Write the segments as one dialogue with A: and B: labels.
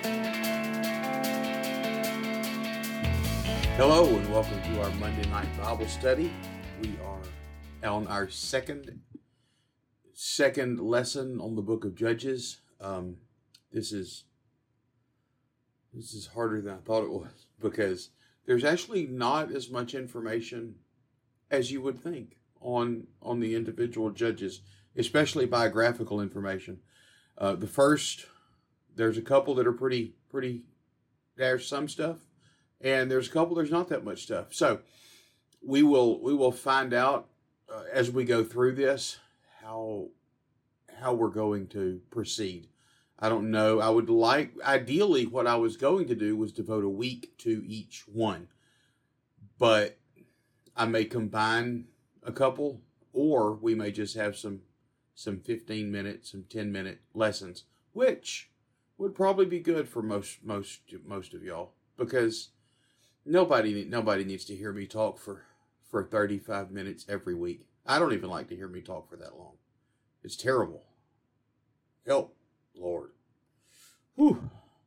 A: Hello and welcome to our Monday night Bible study. We are on our second lesson on the book of Judges. This is harder than I thought it was because there's actually not as much information as you would think on the individual judges, especially biographical information. There's a couple that are pretty. There's some stuff. And there's a couple, there's not that much stuff. So we will find out as we go through this how we're going to proceed. I don't know. Ideally, what I was going to do was devote a week to each one. But I may combine a couple, or we may just have some 15-minute, some 10-minute lessons, which would probably be good for most of y'all, because Nobody needs to hear me talk for 35 minutes every week. I don't even like to hear me talk for that long. It's terrible. Help, Lord. Whew.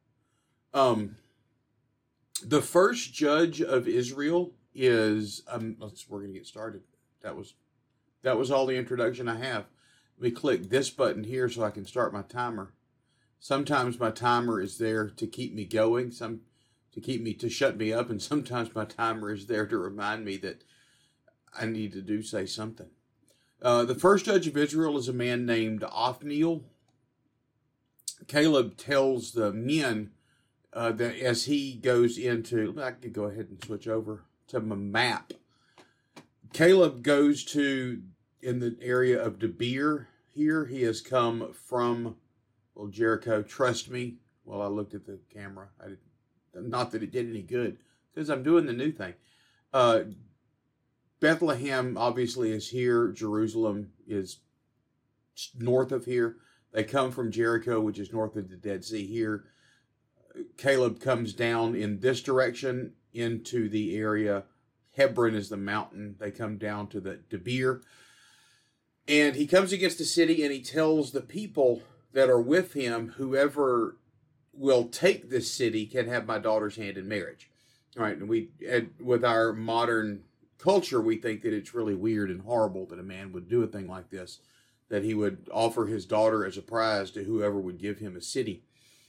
A: The first judge of Israel is, we're going to get started. That was all the introduction I have. Let me click this button here so I can start my timer. Sometimes my timer is there to keep me going, to shut me up, and sometimes my timer is there to remind me that I need to say something. The first judge of Israel is a man named Othniel. Caleb tells the men that as he goes into, I could go ahead and switch over to my map. Caleb goes to, in the area of Debir here. He has come from, Jericho. Trust me. Well, I looked at the camera. Not that it did any good, because I'm doing the new thing. Bethlehem obviously is here. Jerusalem is north of here. They come from Jericho, which is north of the Dead Sea here. Caleb comes down in this direction into the area. Hebron is the mountain. They come down to the Debir. And he comes against the city, and he tells the people that are with him, whoever will take this city can have my daughter's hand in marriage. All right, and with our modern culture, we think that it's really weird and horrible that a man would do a thing like this, that he would offer his daughter as a prize to whoever would give him a city.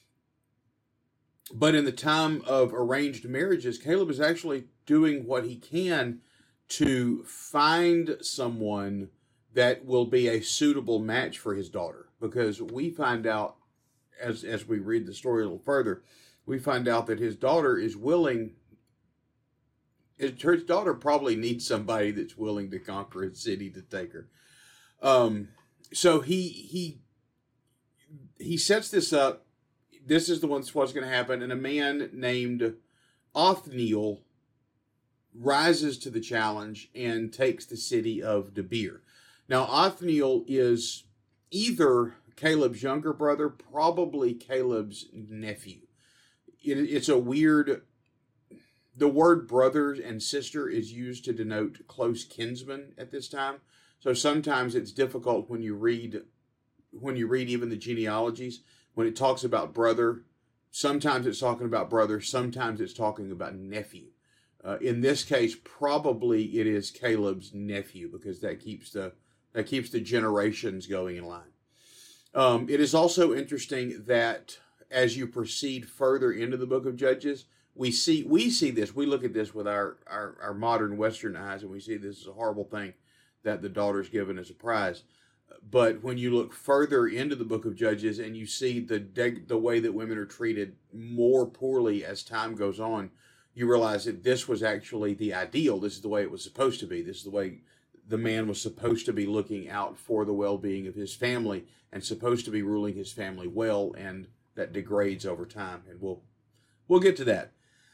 A: But in the time of arranged marriages, Caleb is actually doing what he can to find someone that will be a suitable match for his daughter, because we find out, as we read the story a little further, we find out that his daughter is willing. His daughter probably needs somebody that's willing to conquer a city to take her. So he sets this up. This is what's going to happen, and a man named Othniel rises to the challenge and takes the city of Debir. Now, Othniel is either Caleb's younger brother, probably Caleb's nephew. It's a weird. The word brother and sister is used to denote close kinsmen at this time. So sometimes it's difficult when you read even the genealogies, when it talks about brother. Sometimes it's talking about brother. Sometimes it's talking about nephew. In this case, probably it is Caleb's nephew, because that keeps the generations going in line. It is also interesting that as you proceed further into the book of Judges, we see this. We look at this with our modern Western eyes, and we see this as a horrible thing that the daughter's given as a prize. But when you look further into the book of Judges and you see the way that women are treated more poorly as time goes on, you realize that this was actually the ideal. This is the way it was supposed to be. This is the way the man was supposed to be looking out for the well-being of his family and supposed to be ruling his family well, and that degrades over time. And we'll get to that.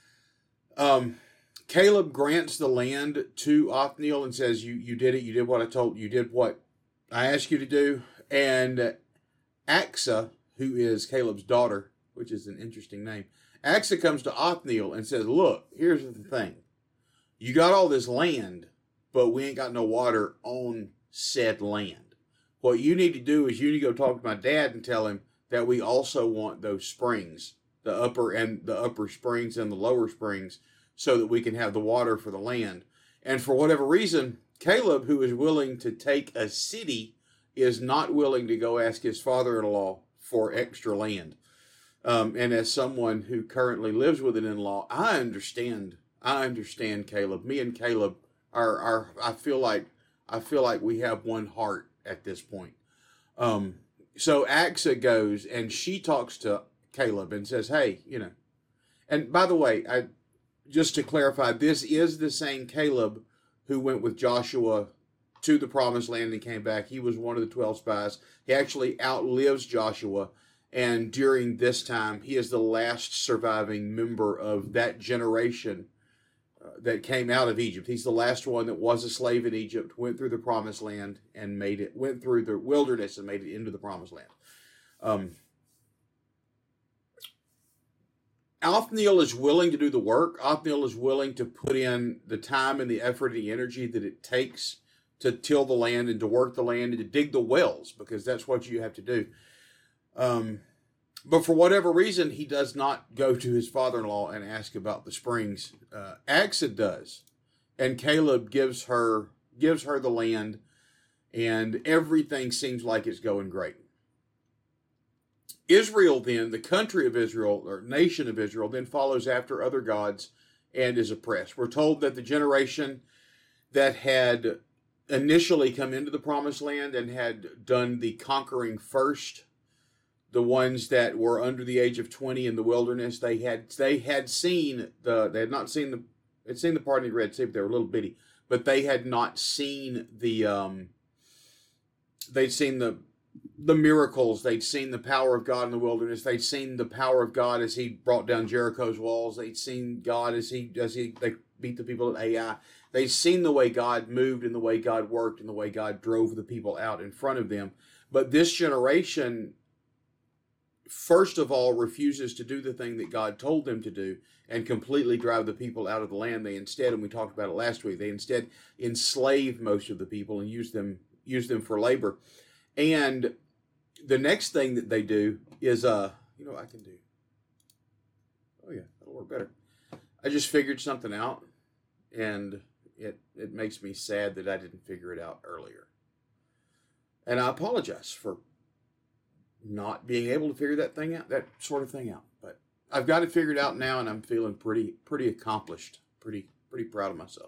A: Caleb grants the land to Othniel and says, you did it. You did what I told you. You did what I asked you to do. And Achsah, who is Caleb's daughter, which is an interesting name, Achsah comes to Othniel and says, look, here's the thing. You got all this land, but we ain't got no water on said land. What you need to do is you need to go talk to my dad and tell him that we also want those springs the upper springs and the lower springs, so that we can have the water for the land. And for whatever reason, Caleb, who is willing to take a city, is not willing to go ask his father-in-law for extra land. And as someone who currently lives with an in-law, I understand Caleb. Me and Caleb are I feel like we have one heart at this point. So Achsah goes and she talks to Caleb and says, hey, and by the way, just to clarify, this is the same Caleb who went with Joshua to the promised land and came back. He was one of the 12 spies. He actually outlives Joshua. And during this time, he is the last surviving member of that generation that came out of Egypt. He's the last one that was a slave in Egypt, went through the promised land and went through the wilderness and made it into the promised land. Othniel is willing to do the work. Othniel is willing to put in the time and the effort and the energy that it takes to till the land and to work the land and to dig the wells, because that's what you have to do. But for whatever reason, he does not go to his father-in-law and ask about the springs. Achsah does, and Caleb gives her the land, and everything seems like it's going great. Israel then, the country of Israel, or nation of Israel, then follows after other gods and is oppressed. We're told that the generation that had initially come into the promised land and had done the conquering first, the ones that were under the age of 20 in the wilderness, they had seen the part in the Red Sea, but they were a little bitty, but they had not seen they'd seen the miracles. They'd seen the power of God in the wilderness. They'd seen the power of God as he brought down Jericho's walls. They'd seen God as they beat the people at Ai. They'd seen the way God moved and the way God worked and the way God drove the people out in front of them. But this generation, first of all, refuses to do the thing that God told them to do and completely drive the people out of the land. They instead, and we talked about it last week, they instead enslave most of the people and use them for labor. And the next thing that they do is, I can do. Oh yeah, that'll work better. I just figured something out, and it makes me sad that I didn't figure it out earlier. And I apologize for not being able to figure that sort of thing out. But I've got it figured out now, and I'm feeling pretty accomplished, pretty proud of myself.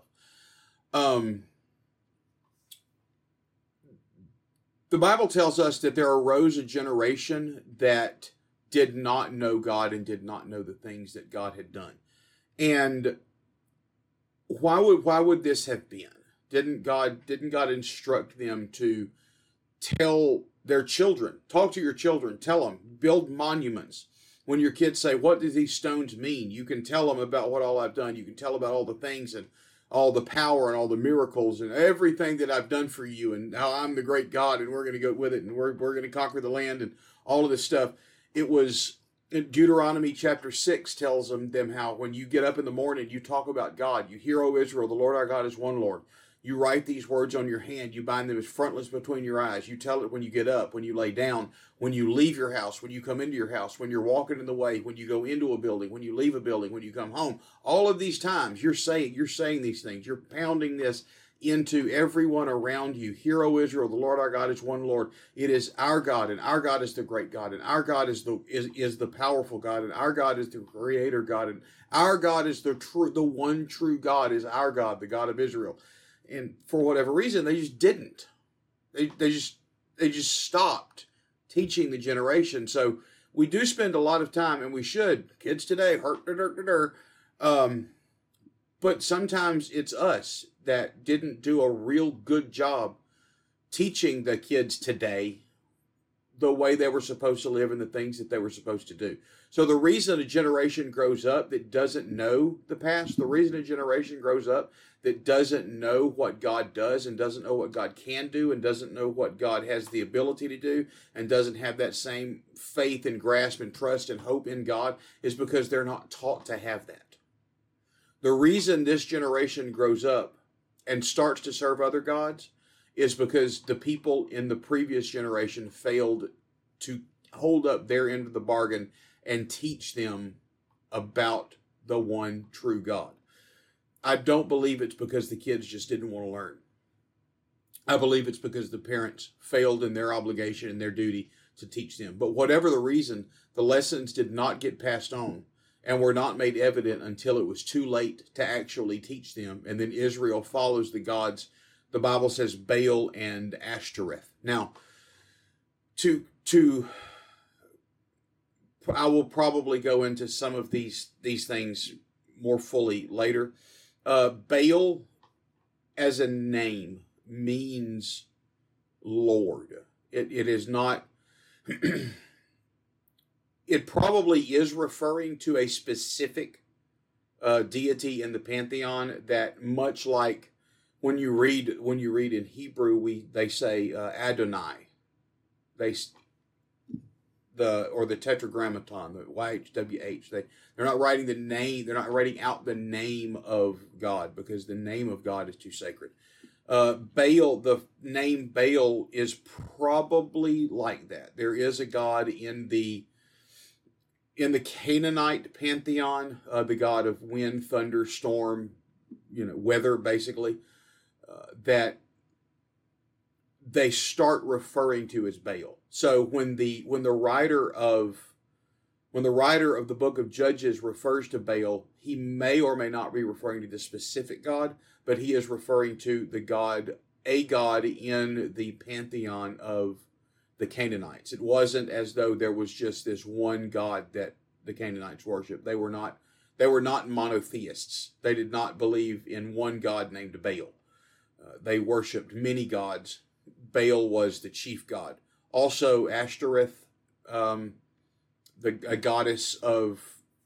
A: The Bible tells us that there arose a generation that did not know God and did not know the things that God had done. And why would this have been? Didn't God instruct them to tell their children, talk to your children, tell them, build monuments? When your kids say, what do these stones mean? You can tell them about what all I've done. You can tell about all the things and all the power and all the miracles and everything that I've done for you and how I'm the great God and we're going to go with it and we're going to conquer the land and all of this stuff. It was in Deuteronomy chapter 6 tells them how when you get up in the morning, you talk about God. You hear, O Israel, the Lord our God is one Lord. You write these words on your hand. You bind them as frontlets between your eyes. You tell it when you get up, when you lay down, when you leave your house, when you come into your house, when you're walking in the way, when you go into a building, when you leave a building, when you come home. All of these times you're saying these things. You're pounding this into everyone around you. Hear, O Israel, the Lord our God is one Lord. It is our God, and our God is the great God, and our God is the powerful God, and our God is the creator God, and our God is the one true God is our God, the God of Israel. And for whatever reason, they just didn't. They just stopped teaching the generation. So we do spend a lot of time, and we should. Kids today, but sometimes it's us that didn't do a real good job teaching the kids today the way they were supposed to live and the things that they were supposed to do. So the reason a generation grows up that doesn't know the past, the reason a generation grows up that doesn't know what God does and doesn't know what God can do and doesn't know what God has the ability to do and doesn't have that same faith and grasp and trust and hope in God is because they're not taught to have that. The reason this generation grows up and starts to serve other gods is because the people in the previous generation failed to hold up their end of the bargain and teach them about the one true God. I don't believe it's because the kids just didn't want to learn. I believe it's because the parents failed in their obligation and their duty to teach them. But whatever the reason, the lessons did not get passed on and were not made evident until it was too late to actually teach them. And then Israel follows the gods, the Bible says, Baal and Ashtoreth. Now, I will probably go into some of these things more fully later. Baal as a name means Lord. It is not, it probably is referring to a specific deity in the pantheon that, much like when you read in Hebrew, they say Adonai. The Tetragrammaton, the YHWH. They're not writing the name. They're not writing out the name of God because the name of God is too sacred. Baal, the name Baal is probably like that. There is a god in the Canaanite pantheon, the god of wind, thunder, storm, weather, basically, that they start referring to as Baal. So when the writer of the book of Judges refers to Baal, he may or may not be referring to the specific god, but he is referring to a god in the pantheon of the Canaanites. It wasn't as though there was just this one god that the Canaanites worshiped. They were not monotheists. They did not believe in one god named Baal. They worshipped many gods. Baal was the chief god. Also, Ashtoreth, a goddess of,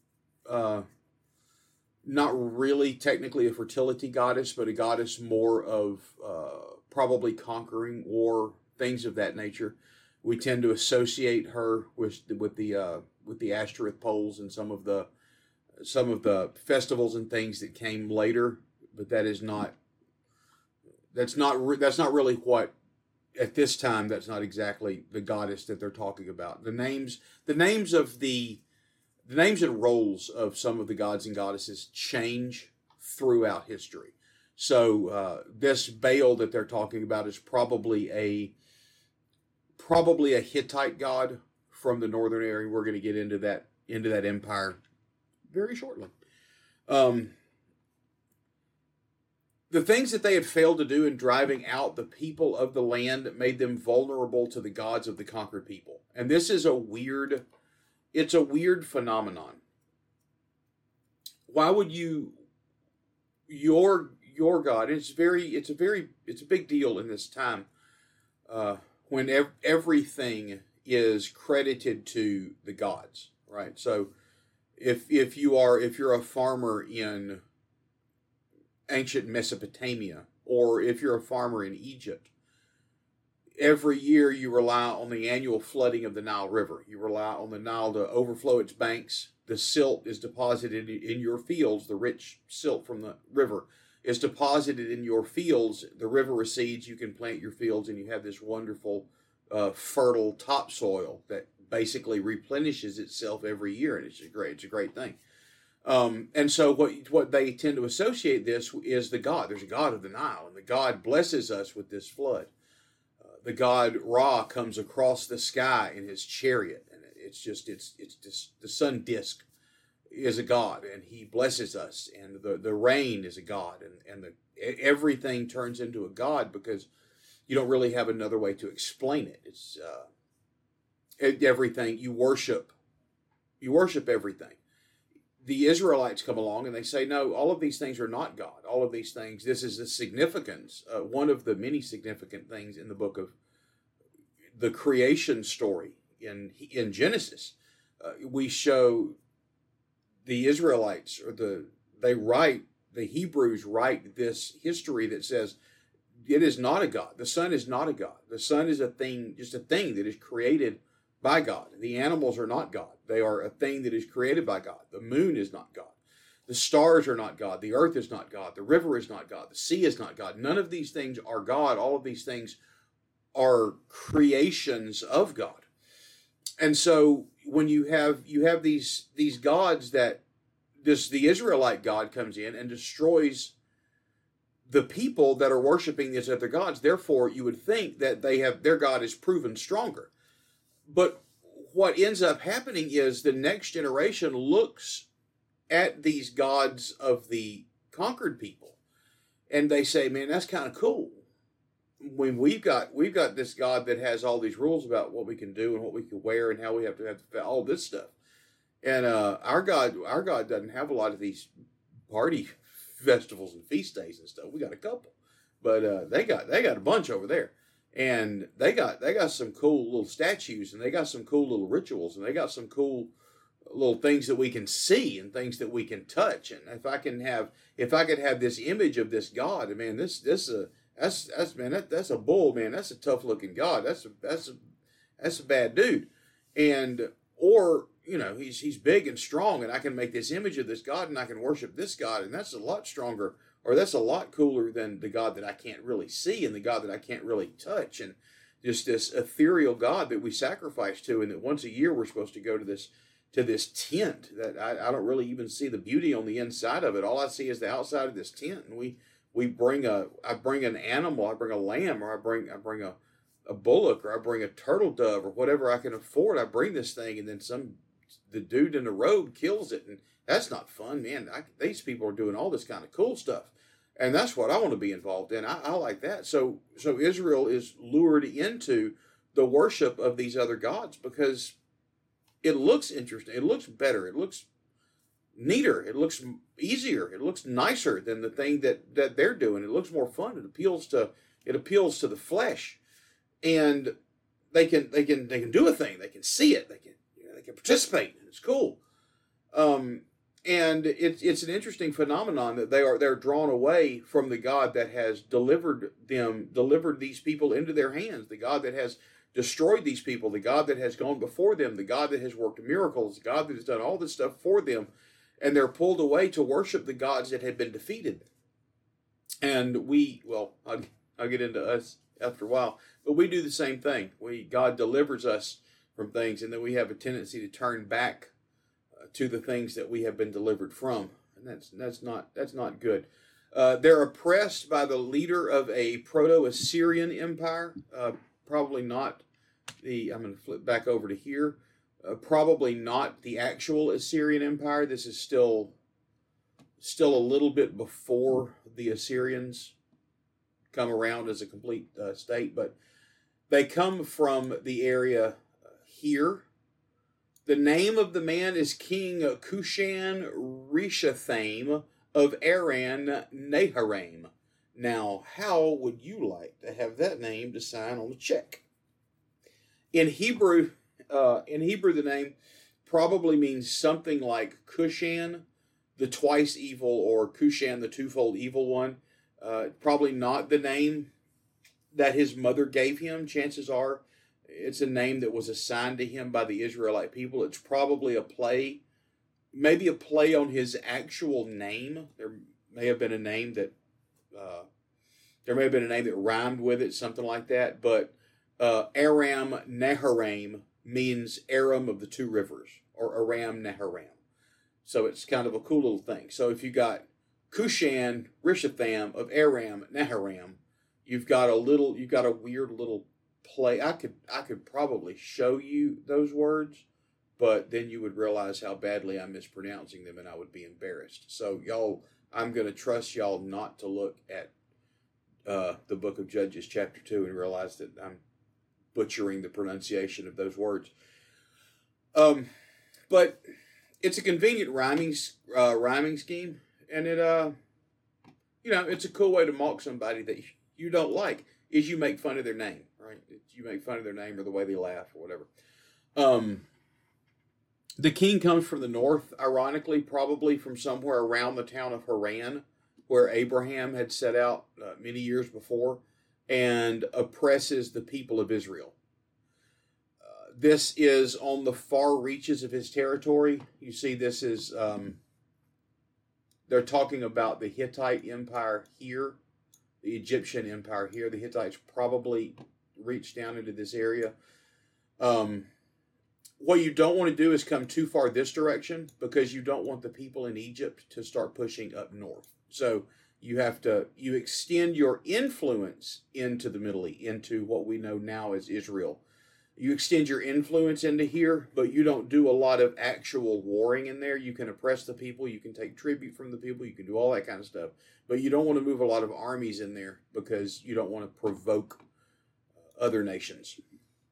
A: not really technically a fertility goddess, but a goddess more of probably conquering war, things of that nature. We tend to associate her with the Ashtoreth poles and some of the festivals and things that came later, but that's not really what. At this time, that's not exactly the goddess that they're talking about. The names and roles of some of the gods and goddesses change throughout history. So this Baal that they're talking about is probably a Hittite god from the northern area. We're going to get into that empire very shortly. The things that they had failed to do in driving out the people of the land made them vulnerable to the gods of the conquered people. And this is a weird phenomenon. Why would your God, it's a big deal in this time, when everything is credited to the gods, right? So if you're a farmer in ancient Mesopotamia, or if you're a farmer in Egypt, every year you rely on the annual flooding of the Nile River. You rely on the Nile to overflow its banks. The silt is deposited in your fields. The rich silt from the river is deposited in your fields. The river recedes. You can plant your fields, and you have this wonderful, fertile topsoil that basically replenishes itself every year, and it's a great thing. And so what they tend to associate this is the God. There's a God of the Nile, and the God blesses us with this flood. The God Ra comes across the sky in his chariot, and it's just the sun disk is a God, and he blesses us, and the rain is a God, and everything turns into a God because you don't really have another way to explain it. It's everything you worship everything. The Israelites come along and they say, no, all of these things are not God. All of these things, this is the significance, one of the many significant things in the book of the creation story in Genesis. We show the Israelites, the Hebrews write this history that says it is not a God. The sun is not a God. The sun is just a thing that is created by God. The animals are not God. They are a thing that is created by God. The moon is not God. The stars are not God. The earth is not God. The river is not God. The sea is not God. None of these things are God. All of these things are creations of God. And so when you have these gods that the Israelite God comes in and destroys the people that are worshiping these other gods. Therefore, you would think that their God is proven stronger. But what ends up happening is the next generation looks at these gods of the conquered people, and they say, "Man, that's kind of cool." When we've got this God that has all these rules about what we can do and what we can wear and how we have to all this stuff, and our God doesn't have a lot of these party festivals and feast days and stuff. We got a couple, but they got a bunch over there, and they got some cool little statues, and they got some cool little rituals, and they got some cool little things that we can see and things that we can touch. And if I could have this image of this God, man, that's a bull, man. That's a tough looking God. That's a bad dude, and or he's big and strong, and I can make this image of this God, and I can worship this God, and that's a lot stronger, or that's a lot cooler than the God that I can't really see and the God that I can't really touch, and just this ethereal God that we sacrifice to, and that once a year we're supposed to go to this tent that I don't really even see the beauty on the inside of it. All I see is the outside of this tent, and I bring an animal, I bring a lamb, or I bring a bullock, or I bring a turtle dove, or whatever I can afford. I bring this thing, and then the dude in the road kills it, and that's not fun, man. These people are doing all this kind of cool stuff, and that's what I want to be involved in. I like that. So Israel is lured into the worship of these other gods because it looks interesting, it looks better, it looks neater, it looks easier, it looks nicer than the thing that they're doing. It looks more fun. It appeals to the flesh, and they can do a thing. They can see it. They can participate. It's cool. And it's an interesting phenomenon that they're drawn away from the God that has delivered these people into their hands, the God that has destroyed these people, the God that has gone before them, the God that has worked miracles, the God that has done all this stuff for them, and they're pulled away to worship the gods that had been defeated. And I'll get into us after a while, but we do the same thing. God delivers us from things, and then we have a tendency to turn back to the things that we have been delivered from, and that's not good. They're oppressed by the leader of a Proto-Assyrian empire. Probably not I'm going to flip back over to here. Probably not the actual Assyrian Empire. This is still a little bit before the Assyrians come around as a complete state, but they come from the area here. The name of the man is King Cushan Rishathaim of Aran Naharaim. Now, how would you like to have that name to sign on the check? In Hebrew, the name probably means something like Cushan, the twice evil, or Cushan, the twofold evil one. Probably not the name that his mother gave him. Chances are it's a name that was assigned to him by the Israelite people. It's probably maybe a play on his actual name. There may have been a name that rhymed with it, something like that. But Aram Naharaim means Aram of the two rivers, or Aram Naharaim. So it's kind of a cool little thing. So if you got Cushan Rishathaim of Aram Naharaim, you've got a weird little play. I could probably show you those words, but then you would realize how badly I'm mispronouncing them, and I would be embarrassed. So y'all, I'm going to trust y'all not to look at the book of Judges chapter 2 and realize that I'm butchering the pronunciation of those words. But it's a convenient rhyming scheme, and it's a cool way to mock somebody that you don't like. Is you make fun of their name, right? You make fun of their name or the way they laugh or whatever. The king comes from the north, ironically, probably from somewhere around the town of Haran, where Abraham had set out many years before, and oppresses the people of Israel. This is on the far reaches of his territory. You see, this is, they're talking about the Hittite Empire here, the Egyptian Empire here. The Hittites probably reached down into this area. what you don't want to do is come too far this direction, because you don't want the people in Egypt to start pushing up north. So you extend your influence into the Middle East, into what we know now as Israel. You extend your influence into here, but you don't do a lot of actual warring in there. You can oppress the people, you can take tribute from the people, you can do all that kind of stuff. But you don't want to move a lot of armies in there, because you don't want to provoke other nations.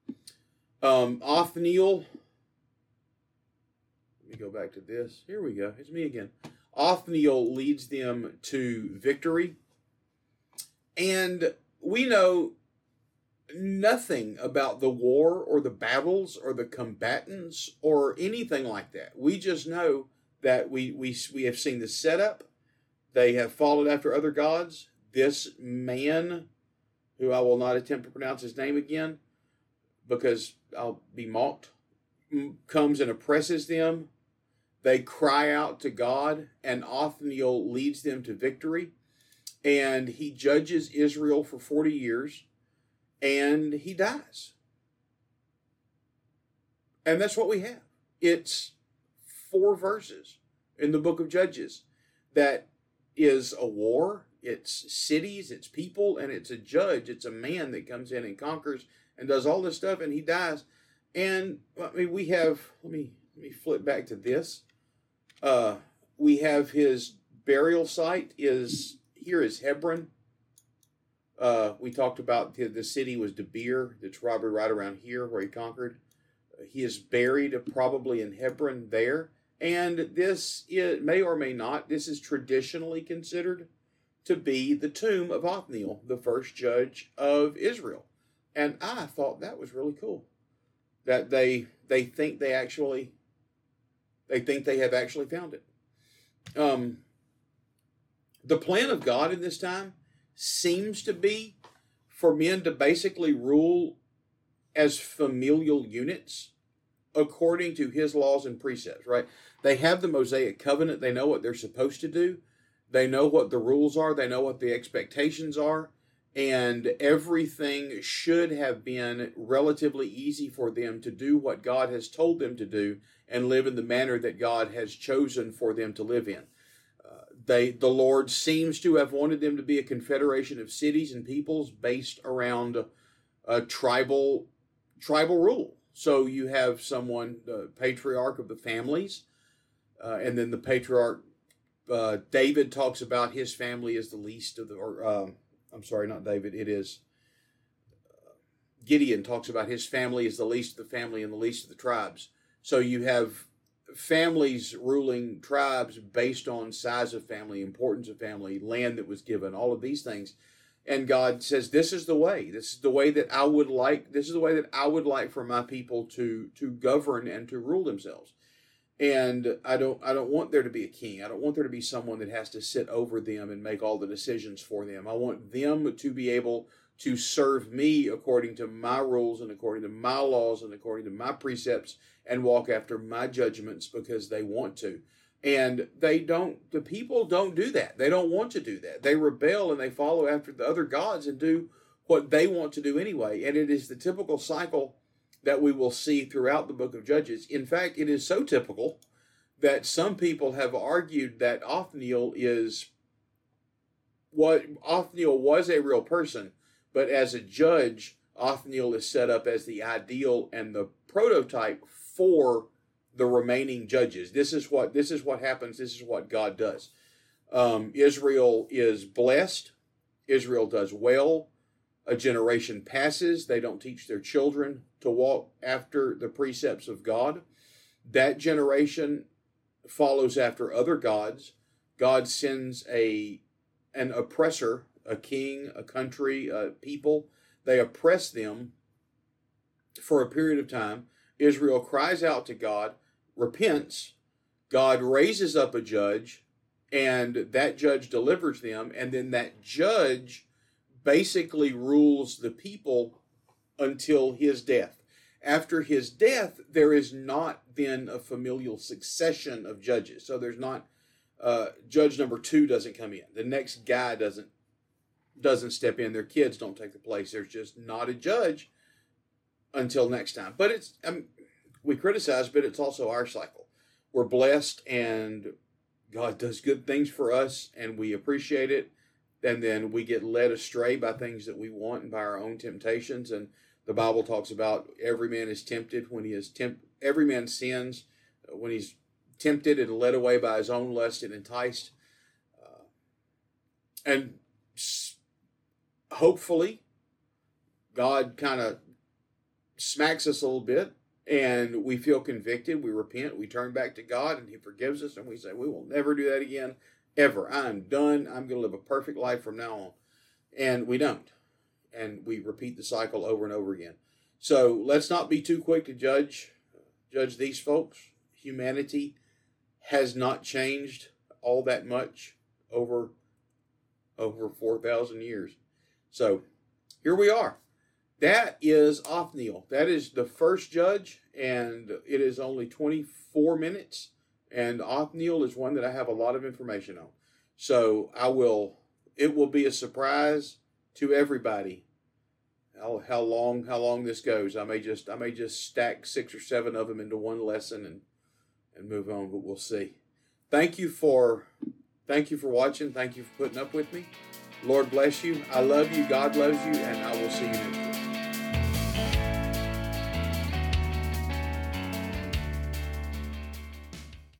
A: Othniel, let me go back to this. Here we go. It's me again. Othniel leads them to victory. And we know nothing about the war or the battles or the combatants or anything like that. We just know that we have seen the setup. They have followed after other gods. This man, who I will not attempt to pronounce his name again because I'll be mocked, comes and oppresses them. They cry out to God, and Othniel leads them to victory. And he judges Israel for 40 years, and he dies. And that's what we have. It's 4 verses in the book of Judges that is a war. It's cities, it's people, and it's a judge. It's a man that comes in and conquers and does all this stuff, and he dies. And I mean, we have, let me flip back to this. We have his burial site is Hebron. We talked about the city was Debir. That's probably right around here where he conquered. He is buried probably in Hebron there. And this may or may not, this is traditionally considered to be the tomb of Othniel, the first judge of Israel. And I thought that was really cool. That they think they have actually found it. The plan of God in this time seems to be for men to basically rule as familial units according to his laws and precepts, right? They have the Mosaic covenant. They know what they're supposed to do. They know what the rules are. They know what the expectations are. And everything should have been relatively easy for them to do what God has told them to do and live in the manner that God has chosen for them to live in. The Lord seems to have wanted them to be a confederation of cities and peoples based around a tribal rule. So you have someone, the patriarch of the families, and then the patriarch, David talks about his family as the least of the, I'm sorry, not David, it is Gideon talks about his family as the least of the family and the least of the tribes. So you have families ruling tribes based on size of family, importance of family, land that was given, all of these things. And God says, this is the way. This is the way that I would like. This is the way that I would like for my people to govern and to rule themselves. And I don't want there to be a king. I don't want there to be someone that has to sit over them and make all the decisions for them. I want them to be able to serve me according to my rules and according to my laws and according to my precepts and walk after my judgments because they want to. And the people don't do that. They don't want to do that. They rebel and they follow after the other gods and do what they want to do anyway. And it is the typical cycle that we will see throughout the book of Judges. In fact, it is so typical that some people have argued that Othniel was a real person, but as a judge, Othniel is set up as the ideal and the prototype for the remaining judges. This is what happens. This is what God does. Israel is blessed. Israel does well. A generation passes. They don't teach their children to walk after the precepts of God. That generation follows after other gods. God sends an oppressor, a king, a country, a people. They oppress them for a period of time. Israel cries out to God, repents. God raises up a judge, and that judge delivers them. And then that judge basically rules the people until his death. After his death, there is not then a familial succession of judges. So there's not, judge number 2 doesn't come in. The next guy doesn't step in. Their kids don't take the place. There's just not a judge until next time. But we criticize, but it's also our cycle. We're blessed and God does good things for us and we appreciate it. And then we get led astray by things that we want and by our own temptations. And the Bible talks about every man is tempted when he is every man sins when he's tempted and led away by his own lust and enticed. And hopefully God kind of smacks us a little bit and we feel convicted. We repent. We turn back to God and he forgives us. And we say, we will never do that again. Ever. I'm done. I'm going to live a perfect life from now on. And we don't. And we repeat the cycle over and over again. So let's not be too quick to judge these folks. Humanity has not changed all that much over 4,000 years. So here we are. That is Othniel. That is the first judge, and it is only 24 minutes. And Othniel is one that I have a lot of information on. So it will be a surprise to everybody how long this goes. I may just stack 6 or 7 of them into one lesson and move on, but we'll see. Thank you for watching. Thank you for putting up with me. Lord bless you. I love you. God loves you, and I will see you next time.